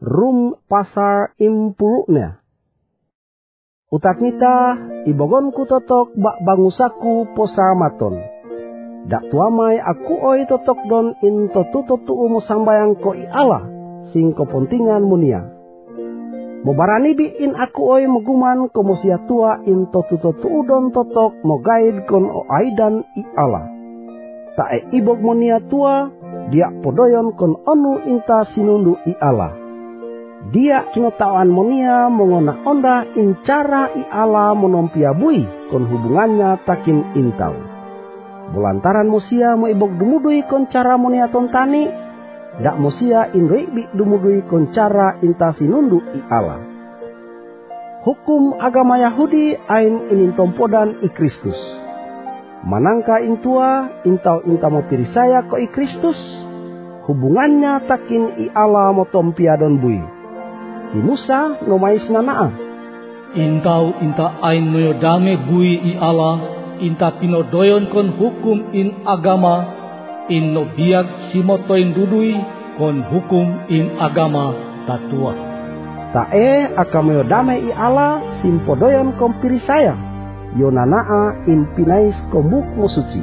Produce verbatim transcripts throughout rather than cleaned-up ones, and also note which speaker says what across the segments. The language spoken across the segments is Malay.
Speaker 1: rum pasar impuruknya. Utat nita ibogonku totok bak bangusaku posar maton. Dak tuamai aku oi totok don in totu totu umu sambayang ko i Allah sing kepentingan munia. Mobarani bi in aku oi meguman ko mosia tua in totu totu udon totok mo gaid kon o aidan i Allah. Ta e ibog monia tua dia podoyon kon onu inta sinundu i Allah. Dia kinotawan monia mengona onda in cara i Allah monompia bui kon hubungannya takin intau. Bulantaran musia mo ibog dumudui kon cara monia tontani, dak musia in reibi dumudui kon cara inta sinundu i Allah. Hukum agama Yahudi ain inin tompodan i Kristus. Manangka intua intau inta mo pirisaya ko i Kristus, hubungannya takin i Allah mo tompia don bui. Di Musa no mais nanaa.
Speaker 2: Intau inta ain moyo dame bui i Allah, inta pinodoyon kon hukum in agama, in no biag simotoin dudui kon hukum in agama tatua.
Speaker 1: Tae akamoyo dame i Allah simpodoyon kon pirisaya, yo nanaa impinais kombuk mo suci.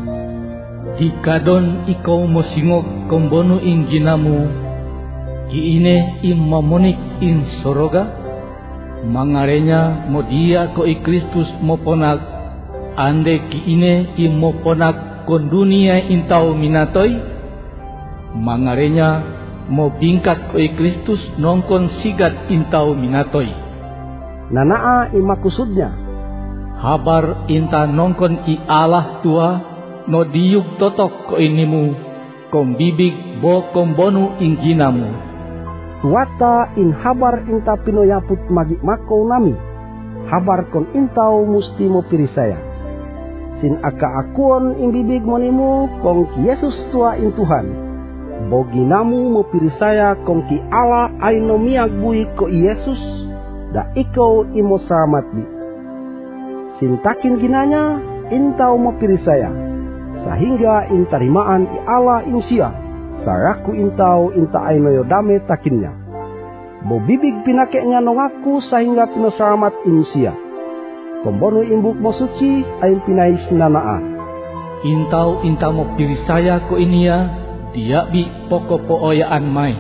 Speaker 2: Dikadon ikaw mo singok kombono in ginamu, kiine im mamonik in soroga, mangarenya mo dia ko i Kristus mo ponag, ande kiine im mo ponag kon dunia intau minatoy, mangarenya mo bingkat ko i Kristus nongkon sigat intau minatoy.
Speaker 1: Nanaa imakusudnya.
Speaker 2: Habar inta nongkon i Allah tua, no diyug totok ko inimu, kong bibig bo kombonu ingginamu.
Speaker 1: Tuata in habar inta pinoyaput magi mako nami, habar kon intau musti mo pirisaya. Sin aka akuon in bibig monimu kong ki Yesus tua in Tuhan. Boginamu mo pirisaya kong ki Allah ay no miag bui ko i Yesus, da ikaw imo selamat di. Sintakin ginanya intau mo pirisaya, sehingga intarimaan i Allah insia, saraku intau inta ay no yodame takinnya. Bo bibig pinakenya nongaku sehingga pinoselamat insia. Kombono imbuk mo suci ay pinais nanaa.
Speaker 2: Intau inta mo pirisaya ko inia, dia bi poko pooyaan mai.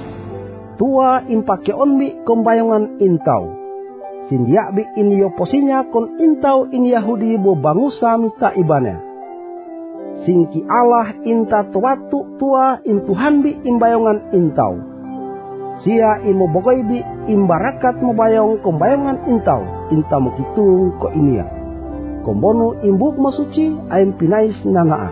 Speaker 1: Tua impake onbi kombayongan intau. Sindia bi inyo posinya kon intau in Yahudi bo bangusa mita ibana. Singki Allah inta tuatu tua in Tuhan bi imbayongan intau. Sia imo bogoy bi imbarakat mo bayong kombayongan intau, inta mo kitung ko inia. Kombono imbuk mo suci ayam pinais nanaa.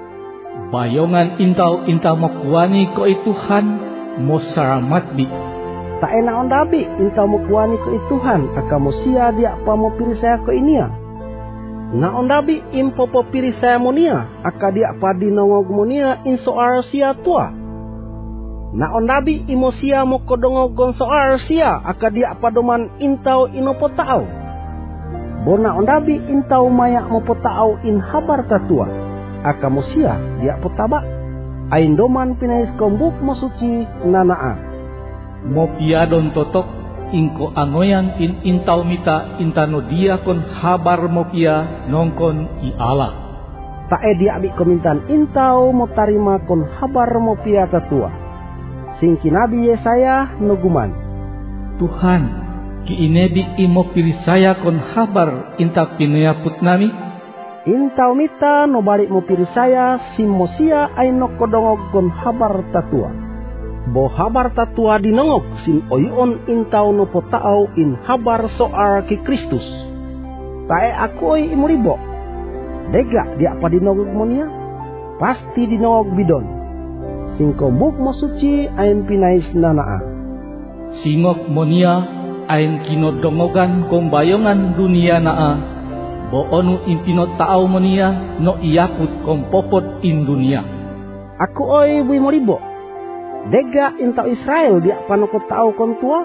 Speaker 2: Bayongan intau inta mo kuani ko i Tuhan, mo saramat bi.
Speaker 1: Tae naon dabi inta mo kuani ko i Tuhan, aka mo sia dia pa mo pirisaya ko inia. Naon dabi impo po pirisaya mo nia, aka dia pa dinongog mo nia in soar sia tua. Naon dabi imo sia mo kodongog gon soar sia, aka dia pa doman intau inopo tao. Bo naon dabi intau maya mo po tao in habar tatua, aka mo sia dia po taba. Ain doman pinais kombuk mo suci nanaa.
Speaker 2: Mo piadon totok ingko anoyan in intau mita intano dia kon habar mo pia nongkon i Allah.
Speaker 1: Tae dia abi komintan intau mo tarima kon habar mo pia tatua. Singki Nabi Yesaya nuguman.
Speaker 2: Tuhan, ki inebi imo pirisaya kon habar inta pinayaput nami.
Speaker 1: Intau mita no balik mo pirisaya simosia ay no kodongog kon habar tatua. Bo habar tatua dinongog sin oyon intau no potao in habar soar ki Kristus. Tae aku oy imuribo. Dega dia pa dinongog mo niya? Pasti dinongog bidon. Sing kombuk mo suci ayon pinais nanaa.
Speaker 2: Singok mo niya ayon kinodongogan kong bayongan dunia naa. Bo onu impinot tao mo niya no iyakut kong popot in dunia.
Speaker 1: Aku oy bui moribo. Dega intau Israel dia panokot tao kon tua.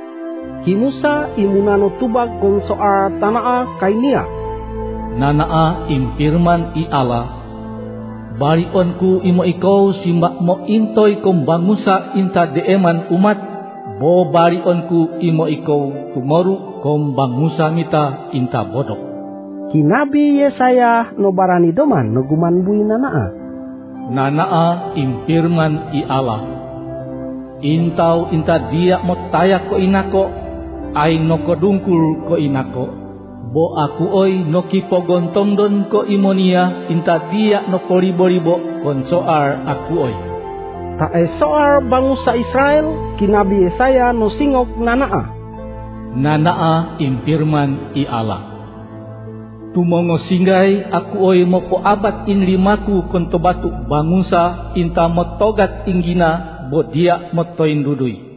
Speaker 1: Himusa imunano tubag kong soar tanaa kainia.
Speaker 2: Nanaa impirman i Allah. Barion ku imo ikaw simbak mo intoy kong bangusa inta deeman umat, bo barionku imo ikaw tumoru kom bangusa mita inta bodok.
Speaker 1: Kinabi Yesaya no barani doman no guman bui nanaa.
Speaker 2: Nanaa impirman i Allah. Intau inta dia mo tayak ko inako, ay no kodungkul ko inako. Bo aku oy no kipogontongdon ko imonia inta dia no koribo-ribo kon soar aku oy.
Speaker 1: Ta e soar bangsa Israel kinabi Yesaya no singok nanaa.
Speaker 2: Nanaa impirman i Allah. Tumongo singgay aku oy mo po abat in limaku kon tobatu bangsa inta motogat tinggina bo dia motoin duduy.